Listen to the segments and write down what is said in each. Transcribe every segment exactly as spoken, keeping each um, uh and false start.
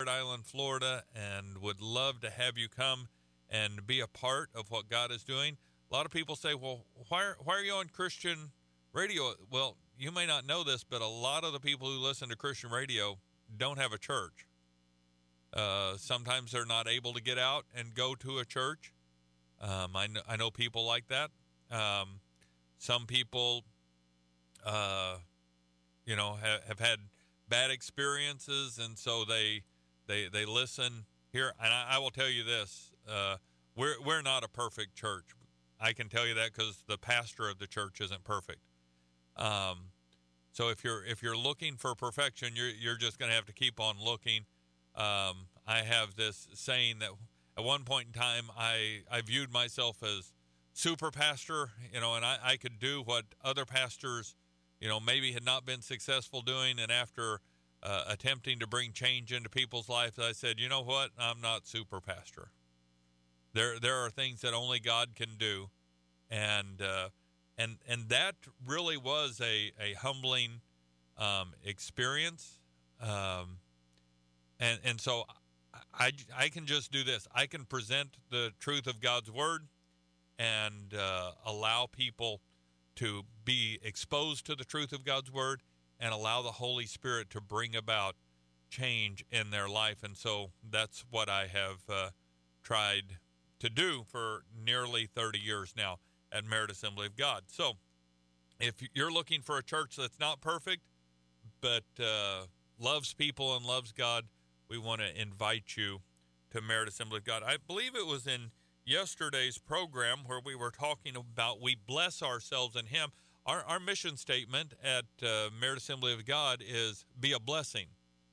Island, Florida, and would love to have you come and be a part of what God is doing. A lot of people say, well, why are, why are you on Christian radio? Well, you may not know this, but a lot of the people who listen to Christian radio don't have a church. Uh, sometimes they're not able to get out and go to a church. Um, I, know, I know people like that. Um, some people, uh, you know, have, have had bad experiences, and so they they they listen here. And I, I will tell you this: uh, we're we're not a perfect church. I can tell you that because the pastor of the church isn't perfect. Um, so if you're if you're looking for perfection, you're you're just going to have to keep on looking. Um, I have this saying that at one point in time, I I viewed myself as super pastor, you know, and I, I could do what other pastors, you know, maybe had not been successful doing. And after uh, attempting to bring change into people's lives, I said, you know what? I'm not super pastor. There there are things that only God can do. And uh, and and that really was a, a humbling um, experience. Um, and, and so I, I can just do this. I can present the truth of God's word and uh, allow people to be exposed to the truth of God's word and allow the Holy Spirit to bring about change in their life. And so that's what I have uh, tried to do for nearly thirty years now at Merit Assembly of God. So if you're looking for a church that's not perfect, but uh, loves people and loves God, we want to invite you to Merit Assembly of God. I believe it was in yesterday's program where we were talking about we bless ourselves in Him. Our, our mission statement at uh, Merit Assembly of God is be a blessing.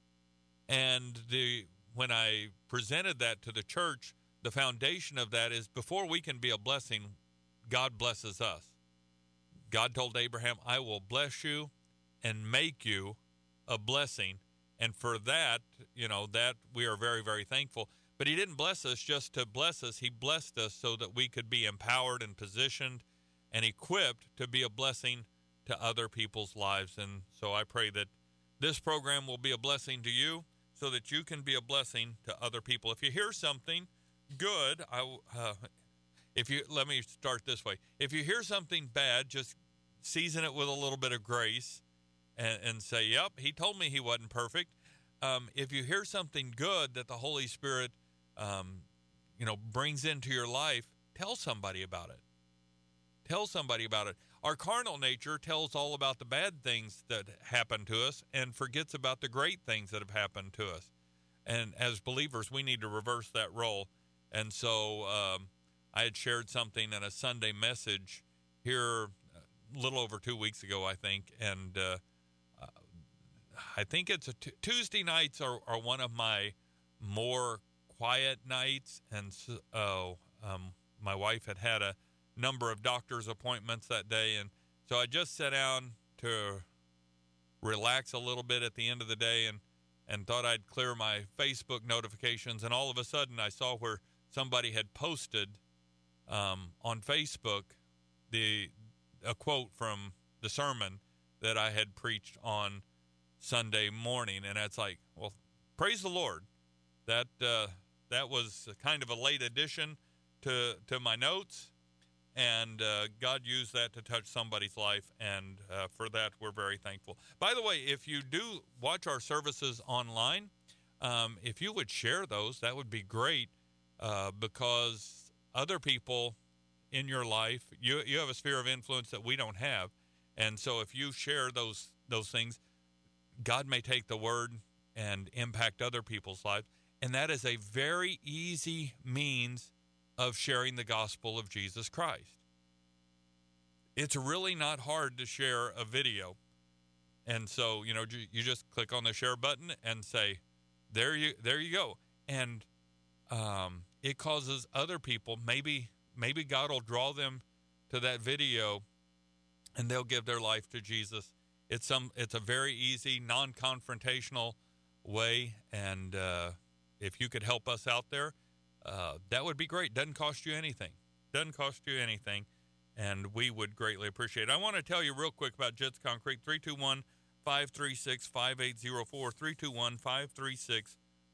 And the when I presented that to the church, the foundation of that is before we can be a blessing, God blesses us. God told Abraham, I will bless you and make you a blessing. And for that, you know, that we are very, very thankful. But He didn't bless us just to bless us. He blessed us so that we could be empowered and positioned and equipped to be a blessing to other people's lives. And so I pray that this program will be a blessing to you so that you can be a blessing to other people. If you hear something good, I, uh, if you let me start this way. If you hear something bad, just season it with a little bit of grace and, and say, yep, He told me He wasn't perfect. Um, if you hear something good that the Holy Spirit Um, you know, brings into your life, tell somebody about it. Tell somebody about it. Our carnal nature tells all about the bad things that happen to us and forgets about the great things that have happened to us. And as believers, we need to reverse that role. And so um, I had shared something in a Sunday message here a little over two weeks ago, I think. And uh, I think it's a t- Tuesday nights are, are one of my more quiet nights, and so, oh, um, my wife had had a number of doctor's appointments that day, and so I just sat down to relax a little bit at the end of the day, and and thought I'd clear my Facebook notifications, and all of a sudden I saw where somebody had posted um, on Facebook the a quote from the sermon that I had preached on Sunday morning, and it's like, well, praise the Lord. That uh, that was kind of a late addition to to my notes, and uh, God used that to touch somebody's life, and uh, for that we're very thankful. By the way, if you do watch our services online, um, if you would share those, that would be great, uh, because other people in your life, you you have a sphere of influence that we don't have, and so if you share those those things, God may take the word and impact other people's lives. And that is a very easy means of sharing the gospel of Jesus Christ. It's really not hard to share a video. And so, you know, you just click on the share button and say, there you there you go. And um, it causes other people, maybe maybe God will draw them to that video and they'll give their life to Jesus. It's some it's a very easy, non-confrontational way, and uh if you could help us out there, uh, that would be great. Doesn't cost you anything. Doesn't cost you anything, and we would greatly appreciate it. I want to tell you real quick about Jits Concrete, three two one, five three six, five eight zero four, three two one, five three six,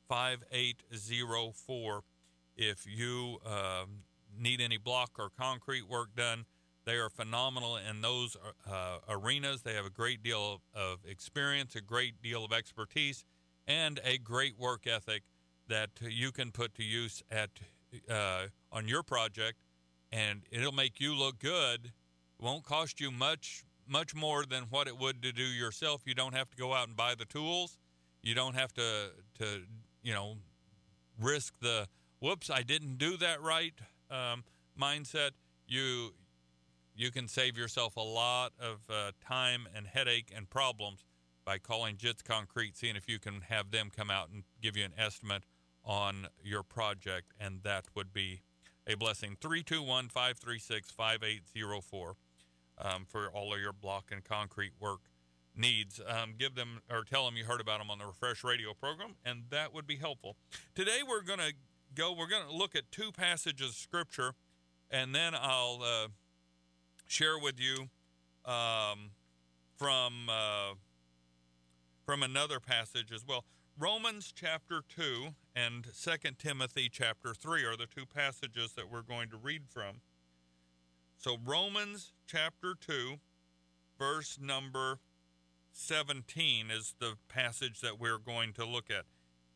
five eight zero four. If you um, need any block or concrete work done, they are phenomenal in those uh, arenas. They have a great deal of, of experience, a great deal of expertise, and a great work ethic that you can put to use at uh, on your project, and it'll make you look good. It won't cost you much much more than what it would to do yourself. You don't have to go out and buy the tools. You don't have to to you know risk the whoops, I didn't do that right um, mindset. You you can save yourself a lot of uh, time and headache and problems by calling Jits Concrete, seeing if you can have them come out and give you an estimate on your project, and that would be a blessing. three two one, five three six, five eight zero four um, for all of your block and concrete work needs. Um, give them or tell them you heard about them on the Refresh Radio program, and that would be helpful. Today we're going to go, we're going to look at two passages of Scripture, and then I'll uh, share with you um, from uh, from another passage as well. Romans chapter two and Second Timothy chapter three are the two passages that we're going to read from. So Romans chapter two, verse number seventeen is the passage that we're going to look at.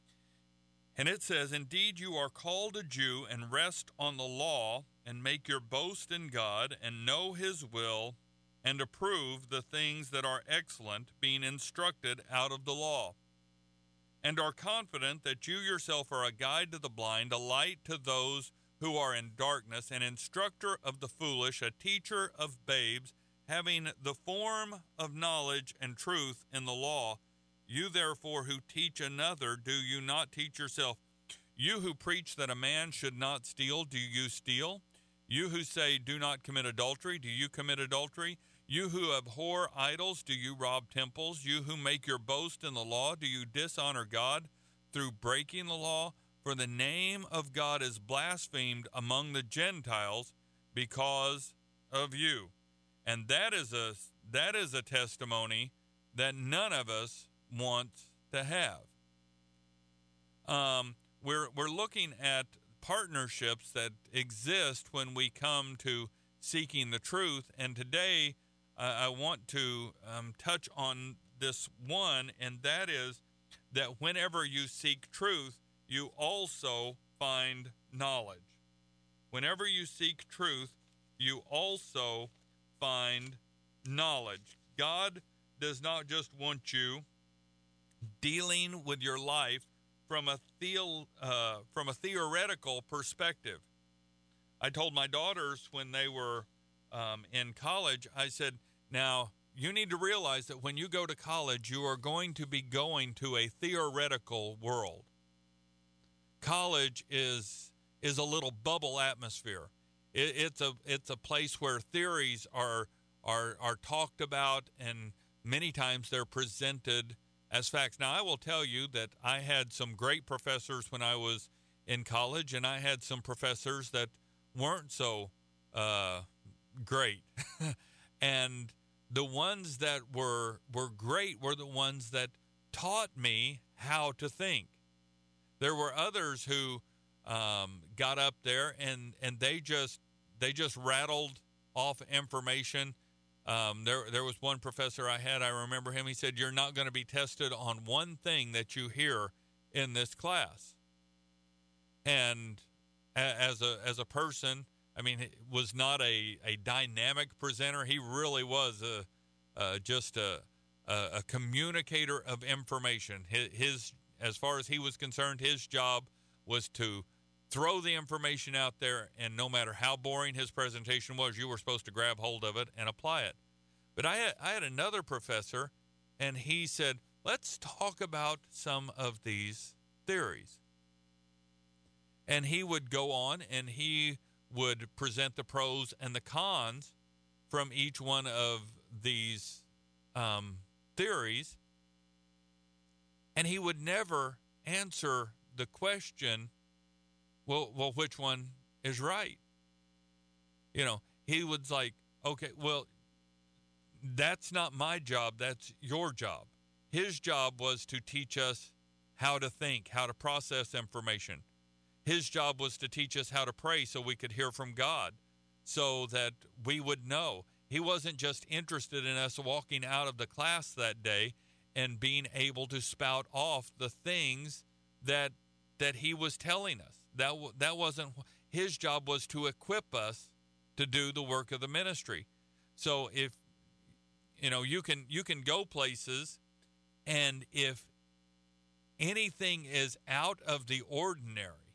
And it says, "Indeed you are called a Jew, and rest on the law, and make your boast in God, and know his will, and approve the things that are excellent, being instructed out of the law, and are confident that you yourself are a guide to the blind, a light to those who are in darkness, an instructor of the foolish, a teacher of babes, having the form of knowledge and truth in the law. You therefore who teach another, do you not teach yourself? You who preach that a man should not steal, do you steal? You who say, do not commit adultery, do you commit adultery? You who abhor idols, do you rob temples? You who make your boast in the law, do you dishonor God through breaking the law? For the name of God is blasphemed among the Gentiles because of you." And that is a that is a testimony that none of us want to have. Um, we're we're looking at partnerships that exist when we come to seeking the truth, and today uh, I want to um, touch on this one, and that is that whenever you seek truth, you also find knowledge. Whenever you seek truth, you also find knowledge. God does not just want you dealing with your life from a theo, uh, from a theoretical perspective. I told my daughters when they were um, in college, I said, now you need to realize that when you go to college, you are going to be going to a theoretical world. College is is a little bubble atmosphere. It, it's a it's a place where theories are are are talked about, and many times they're presented as facts. Now, I will tell you that I had some great professors when I was in college, and I had some professors that weren't so uh, great. And the ones that were were great were the ones that taught me how to think. There were others who um, got up there and, and they just they just rattled off information. Um, there there was one professor I had, I remember him, he said, "You're not going to be tested on one thing that you hear in this class." And a, as a as a person, I mean, he was not a, a dynamic presenter. He really was a, uh, just a, a, a communicator of information. His, his As far as he was concerned, his job was to throw the information out there, and no matter how boring his presentation was, you were supposed to grab hold of it and apply it. But I had, I had another professor, and he said, let's talk about some of these theories. And he would go on, and he would present the pros and the cons from each one of these um, theories. And he would never answer the question, well, well, which one is right? You know, he was like, okay, well, that's not my job. That's your job. His job was to teach us how to think, how to process information. His job was to teach us how to pray so we could hear from God, so that we would know. He wasn't just interested in us walking out of the class that day and being able to spout off the things that that he was telling us. That that wasn't his job. Was to equip us to do the work of the ministry. So if you know, you can you can go places, and if anything is out of the ordinary,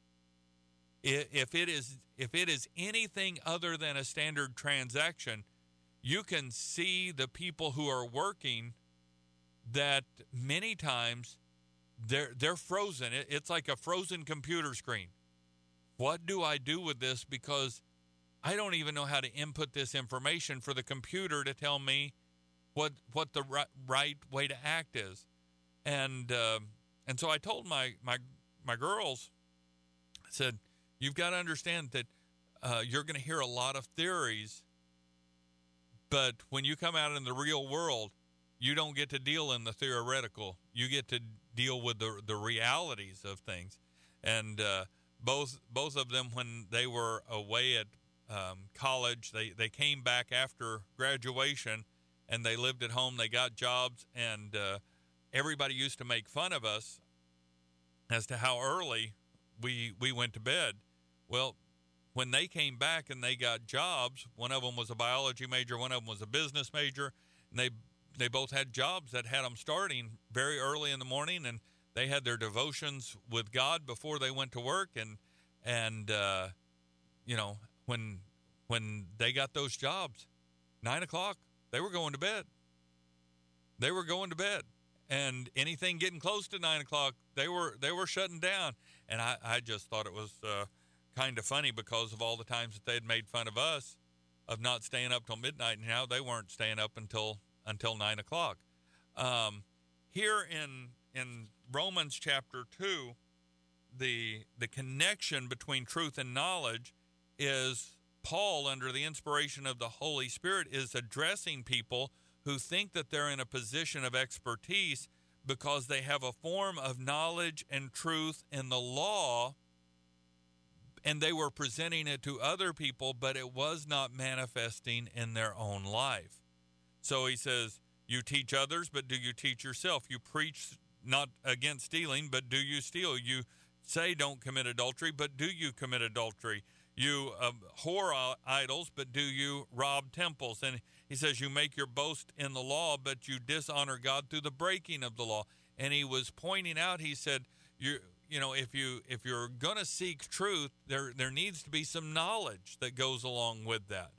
if it is if it is anything other than a standard transaction, you can see the people who are working that many times they're they're frozen. It, it's like a frozen computer screen. What do I do with this? Because I don't even know how to input this information for the computer to tell me what what the right, right way to act is. And uh, and so I told my my my girls, I said, you've got to understand that uh, you're going to hear a lot of theories, but when you come out in the real world, you don't get to deal in the theoretical. You get to deal with the the realities of things. And uh, both both of them, when they were away at um, college, they, they came back after graduation, and they lived at home. They got jobs, and uh, everybody used to make fun of us as to how early we we went to bed. Well, when they came back and they got jobs, one of them was a biology major, one of them was a business major, and they they both had jobs that had them starting very early in the morning, and they had their devotions with God before they went to work, and and uh, you know, when when they got those jobs, nine o'clock, they were going to bed. They were going to bed, and anything getting close to nine o'clock, they were they were shutting down. And I, I just thought it was uh, kind of funny because of all the times that they had made fun of us of not staying up till midnight, and now they weren't staying up until until nine o'clock. Um, here in in Romans chapter two, the the connection between truth and knowledge is Paul, under the inspiration of the Holy Spirit, is addressing people who think that they're in a position of expertise because they have a form of knowledge and truth in the law, and they were presenting it to other people, but it was not manifesting in their own life. So he says, you teach others, but do you teach yourself? You preach not against stealing, but do you steal? You say don't commit adultery, but do you commit adultery? You abhor idols, but do you rob temples? And he says, you make your boast in the law, but you dishonor God through the breaking of the law. And he was pointing out, he said, you you know, if you if you're going to seek truth, there there needs to be some knowledge that goes along with that.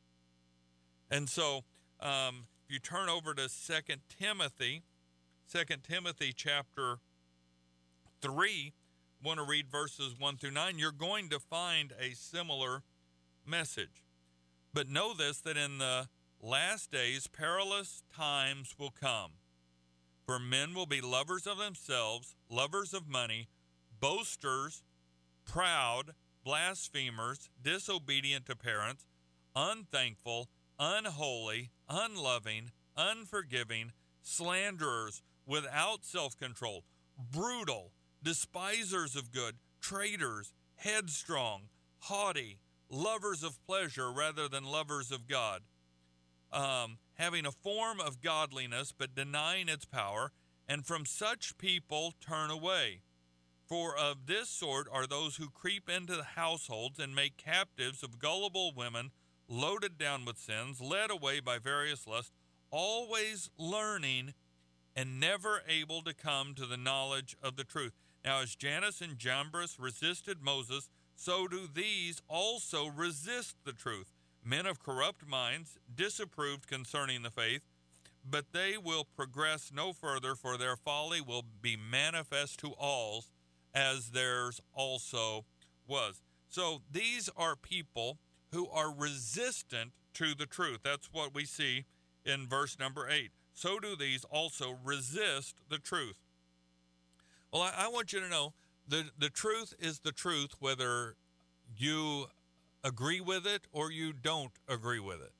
And so, um, if you turn over to Second Timothy, Second Timothy chapter three, I want to read verses one through nine. You're going to find a similar message. But know this, that in the last days perilous times will come. For men will be lovers of themselves, lovers of money, boasters, proud, blasphemers, disobedient to parents, unthankful, unholy, unloving, unforgiving, slanderers, without self-control, brutal, despisers of good, traitors, headstrong, haughty, lovers of pleasure rather than lovers of God, um, having a form of godliness but denying its power, and from such people turn away. For of this sort are those who creep into the households and make captives of gullible women, loaded down with sins, led away by various lusts, always learning and never able to come to the knowledge of the truth. Now, as Jannes and Jambres resisted Moses, so do these also resist the truth. Men of corrupt minds, disapproved concerning the faith, but they will progress no further, for their folly will be manifest to all, as theirs also was. So these are people who are resistant to the truth. That's what we see in verse number eight. So do these also resist the truth. Well, I, I want you to know the, the truth is the truth, whether you agree with it or you don't agree with it.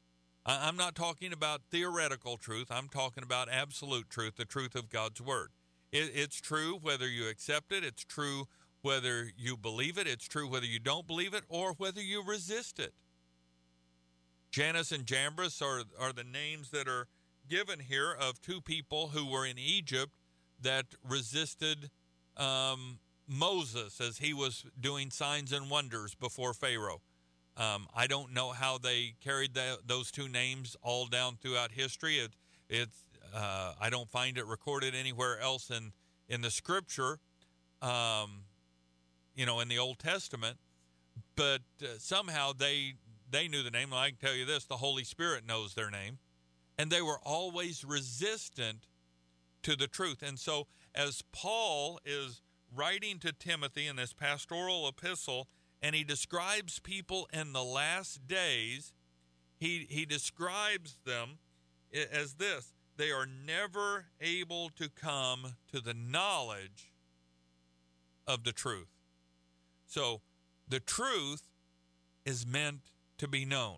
I'm not talking about theoretical truth. I'm talking about absolute truth, the truth of God's word. It, it's true whether you accept it. It's true whether you believe it. It's true whether you don't believe it or whether you resist it. Jannes and Jambres are, are the names that are given here of two people who were in Egypt that resisted um, Moses as he was doing signs and wonders before Pharaoh. Um, I don't know how they carried the, those two names all down throughout history. It, it's uh, I don't find it recorded anywhere else in, in the Scripture, um, you know, in the Old Testament. But uh, somehow they they knew the name. Well, I can tell you this: the Holy Spirit knows their name, and they were always resistant to the truth. And so, as Paul is writing to Timothy in this pastoral epistle, and he describes people in the last days, he he describes them as this: they are never able to come to the knowledge of the truth. So the truth is meant to be known.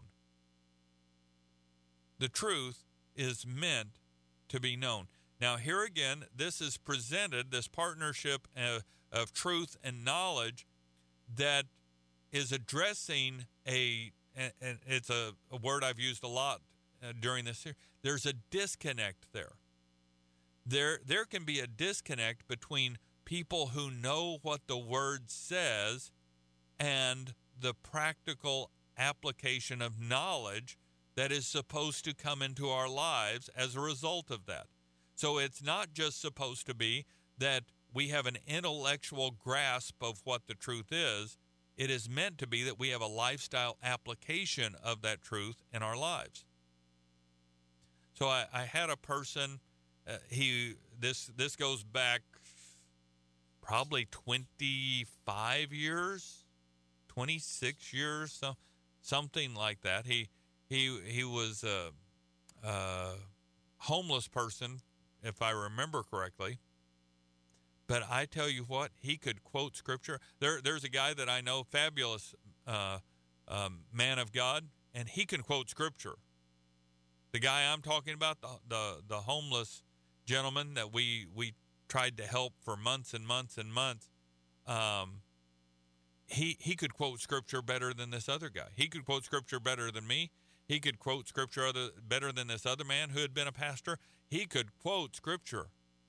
The truth is meant to be known. Now, here again, this is presented, this partnership of, of truth and knowledge that is addressing a, and it's a, a word I've used a lot uh, during this series. There's a disconnect there. There, there can be a disconnect between people who know what the word says and the practical application of knowledge that is supposed to come into our lives as a result of that. So it's not just supposed to be that we have an intellectual grasp of what the truth is. It is meant to be that we have a lifestyle application of that truth in our lives. So I, I had a person, uh, he this this goes back probably twenty-five years, twenty-six years, so, something like that. He he he was a, a homeless person, if I remember correctly. But I tell you what, he could quote Scripture. There, there's a guy that I know, fabulous uh, um, man of God, and he can quote Scripture. The guy I'm talking about, the the, the homeless gentleman that we, we tried to help for months and months and months, um, he he could quote Scripture better than this other guy. He could quote Scripture better than me. He could quote Scripture other, better than this other man who had been a pastor. He could quote Scripture.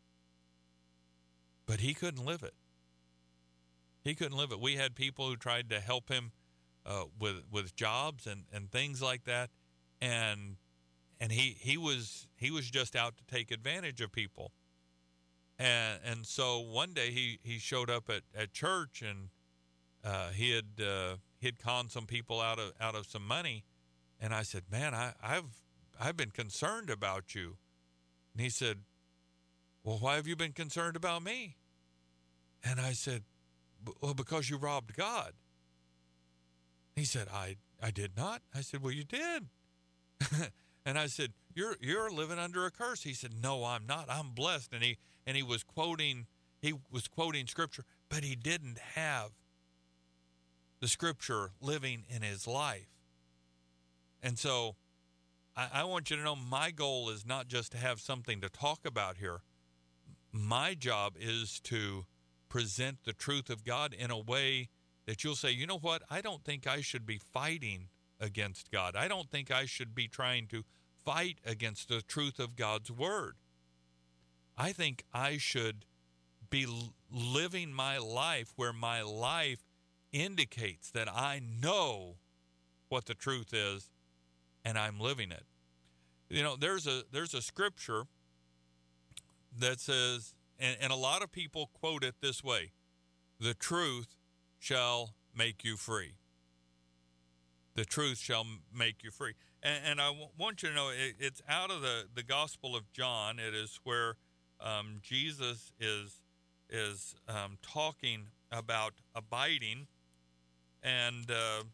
But he couldn't live it. He couldn't live it. We had people who tried to help him uh, with with jobs and, and things like that, and and he he was he was just out to take advantage of people. And and so one day he, he showed up at, at church, and uh, he had uh, he had conned some people out of out of some money, and I said, "Man, I, I've I've been concerned about you." And he said, "Well, why have you been concerned about me?" And I said, "Well, because you robbed God." He said, I I did not. I said, "Well, you did." And I said, You're you're living under a curse." He said, "No, I'm not. I'm blessed." And he and he was quoting he was quoting Scripture, but he didn't have the Scripture living in his life. And so I, I want you to know, my goal is not just to have something to talk about here. My job is to present the truth of God in a way that you'll say, "You know what? I don't think I should be fighting against God. I don't think I should be trying to fight against the truth of God's word. I think I should be living my life where my life indicates that I know what the truth is and I'm living it." You know, there's a there's a scripture that says, and, and a lot of people quote it this way: "The truth shall make you free." The truth shall make you free. And, and I w- want you to know, it, it's out of the, the Gospel of John. It is where um, Jesus is is um, talking about abiding, and uh,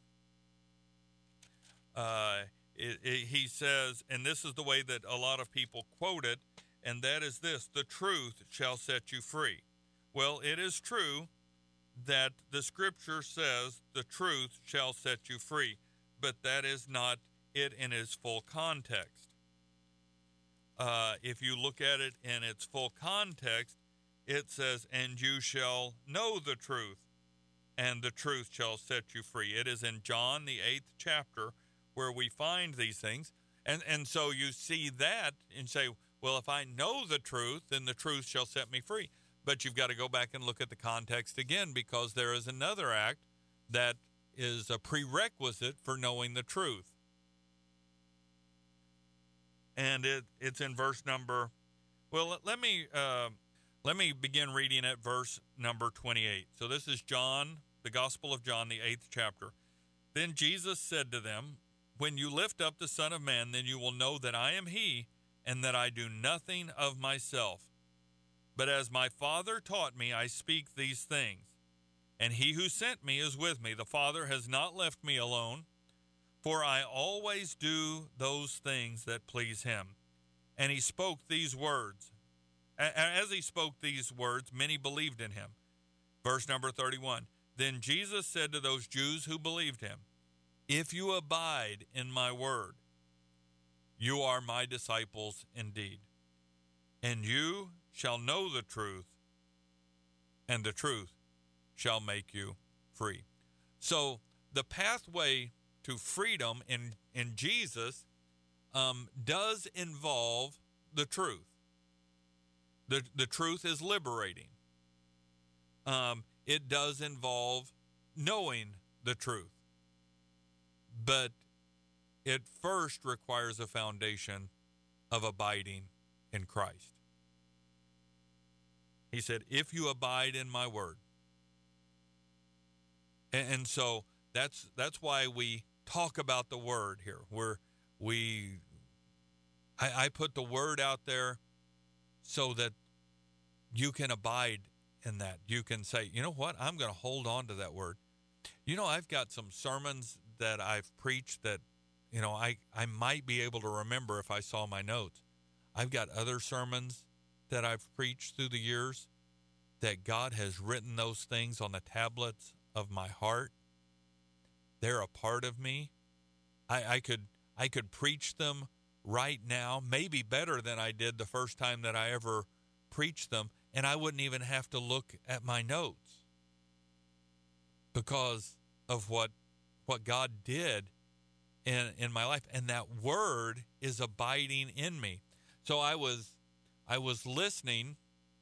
uh, it, it, he says, and this is the way that a lot of people quote it, and that is this: "The truth shall set you free." Well, it is true that the Scripture says the truth shall set you free, but that is not it in its full context. Uh, if you look at it in its full context, it says, and you shall know the truth, and the truth shall set you free. It is in John, the eighth chapter, where we find these things. And, and so you see that and say, well, if I know the truth, then the truth shall set me free. But you've got to go back and look at the context again, because there is another act that is a prerequisite for knowing the truth. And it, it's in verse number, well, let, let me uh, let me begin reading at verse number twenty-eight. So this is John, the Gospel of John, the eighth chapter. Then Jesus said to them, when you lift up the Son of Man, then you will know that I am he, and that I do nothing of myself. But as my Father taught me, I speak these things. And he who sent me is with me. The Father has not left me alone, for I always do those things that please him. And he spoke these words. As he spoke these words, many believed in him. Verse number thirty-one. Then Jesus said to those Jews who believed him, if you abide in my word, you are my disciples indeed, and you shall know the truth, and the truth shall make you free. So the pathway to freedom in, in Jesus um, does involve the truth. The, the truth is liberating. Um, it does involve knowing the truth. But it first requires a foundation of abiding in Christ. He said, if you abide in my word. And, and so that's that's why we talk about the word here. We're, we, I, I put the word out there so that you can abide in that. You can say, you know what, I'm going to hold on to that word. You know, I've got some sermons that I've preached that, you know, I, I might be able to remember if I saw my notes. I've got other sermons that I've preached through the years that God has written those things on the tablets of my heart. They're a part of me. I, I could I could preach them right now, maybe better than I did the first time that I ever preached them, and I wouldn't even have to look at my notes because of what what God did in in my life, and that word is abiding in me. So I was I was listening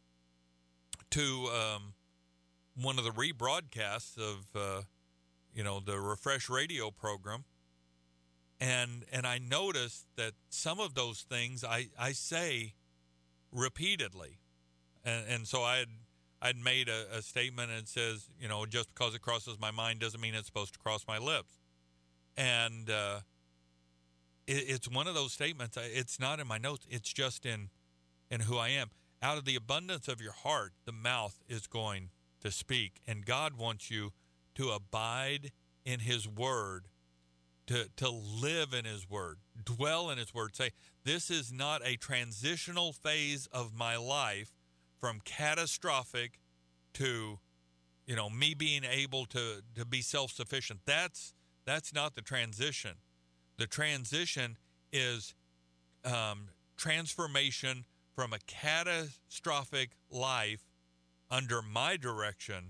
to um, one of the rebroadcasts of uh, you know the Refresh Radio program, and and I noticed that some of those things I, I say repeatedly, and and so I had I'd made a, a statement and it says, you know, just because it crosses my mind doesn't mean it's supposed to cross my lips. And uh, it, it's one of those statements. It's not in my notes. It's just in, in who I am. Out of the abundance of your heart, the mouth is going to speak. And God wants you to abide in his word, to, to live in his word, dwell in his word. Say, this is not a transitional phase of my life from catastrophic to, you know, me being able to, to be self-sufficient. That's that's not the transition. The transition is um, transformation from a catastrophic life under my direction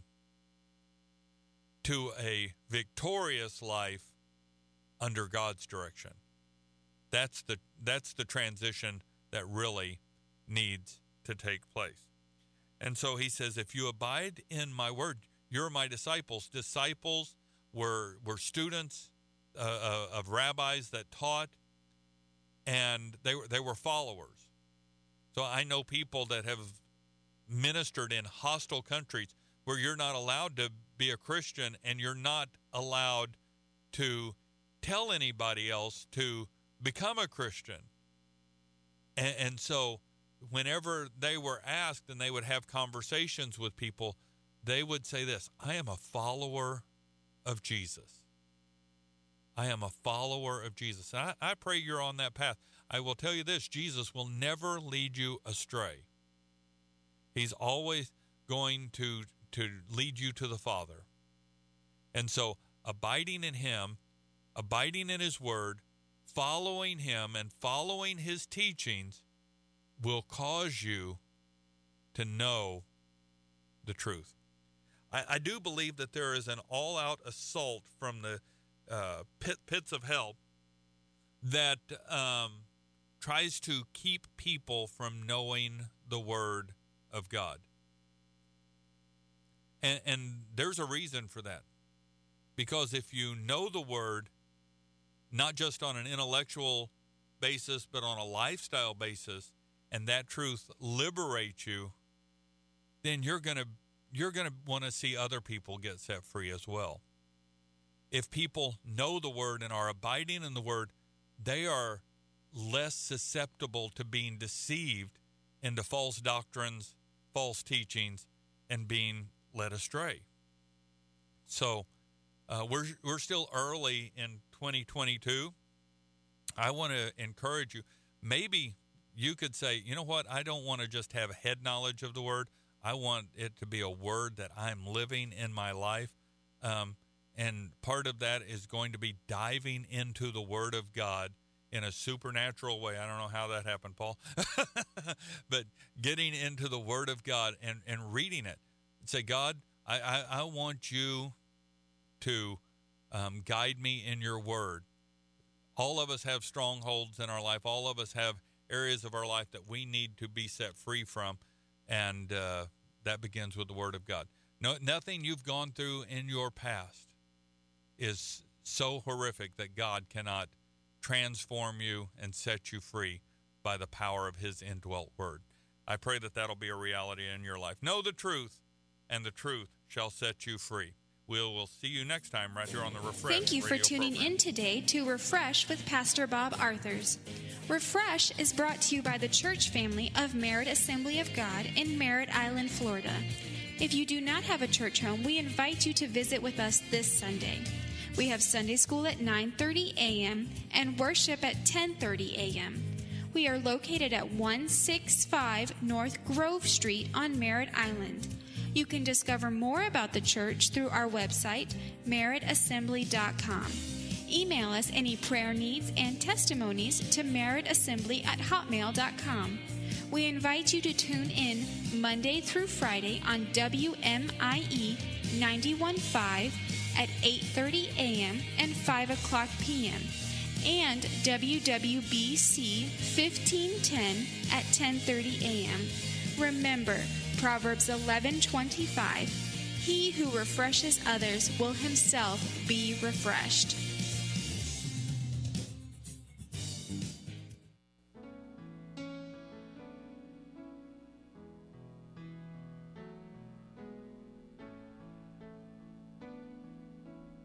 to a victorious life under God's direction. That's the that's the transition that really needs to take place. And so he says, if you abide in my word, you're my disciples. Disciples were were students uh, uh, of rabbis that taught, and they were they were followers. So I know people that have ministered in hostile countries where you're not allowed to be a Christian, and you're not allowed to tell anybody else to become a Christian. And, and so whenever they were asked and they would have conversations with people, they would say this: I am a follower of Jesus. I am a follower of Jesus. And I, I pray you're on that path. I will tell you this: Jesus will never lead you astray. He's always going to, to lead you to the Father. And so abiding in him, abiding in his word, following him and following his teachings will cause you to know the truth. I, I do believe that there is an all-out assault from the uh, pit, pits of hell that um, tries to keep people from knowing the Word of God. And, and there's a reason for that. Because if you know the Word, not just on an intellectual basis, but on a lifestyle basis, and that truth liberates you, then you're going to you're going to want to see other people get set free as well. If people know the Word and are abiding in the Word, they are less susceptible to being deceived into false doctrines, false teachings, and being led astray. So uh, we're we're still early in twenty twenty-two. I want to encourage you. Maybe you could say, you know what, I don't want to just have head knowledge of the Word. I want it to be a Word that I'm living in my life. Um, and part of that is going to be diving into the Word of God in a supernatural way. I don't know how that happened, Paul. But getting into the Word of God and, and reading it. Say, God, I, I, I want you to um, guide me in your Word. All of us have strongholds in our life. All of us have areas of our life that we need to be set free from, and uh, that begins with the Word of God. No, nothing you've gone through in your past is so horrific that God cannot transform you and set you free by the power of His indwelt Word. I pray that that'll be a reality in your life. Know the truth, and the truth shall set you free. We'll, we'll see you next time right here on the Refresh Thank you for radio tuning program. in today to Refresh with Pastor Bob Arthurs. Refresh is brought to you by the church family of Merritt Assembly of God in Merritt Island, Florida. If you do not have a church home, we invite you to visit with us this Sunday. We have Sunday school at nine thirty a.m. and worship at ten thirty a.m. We are located at one sixty-five North Grove Street on Merritt Island. You can discover more about the church through our website, merritt assembly dot com. Email us any prayer needs and testimonies to merrittassembly at hotmail dot com. We invite you to tune in Monday through Friday on W M I E ninety-one point five at eight thirty a.m. and five o'clock p.m. and W W B C fifteen ten at ten thirty a.m. Remember, Proverbs eleven twenty-five, he who refreshes others will himself be refreshed.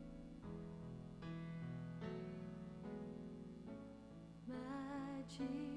My Jesus.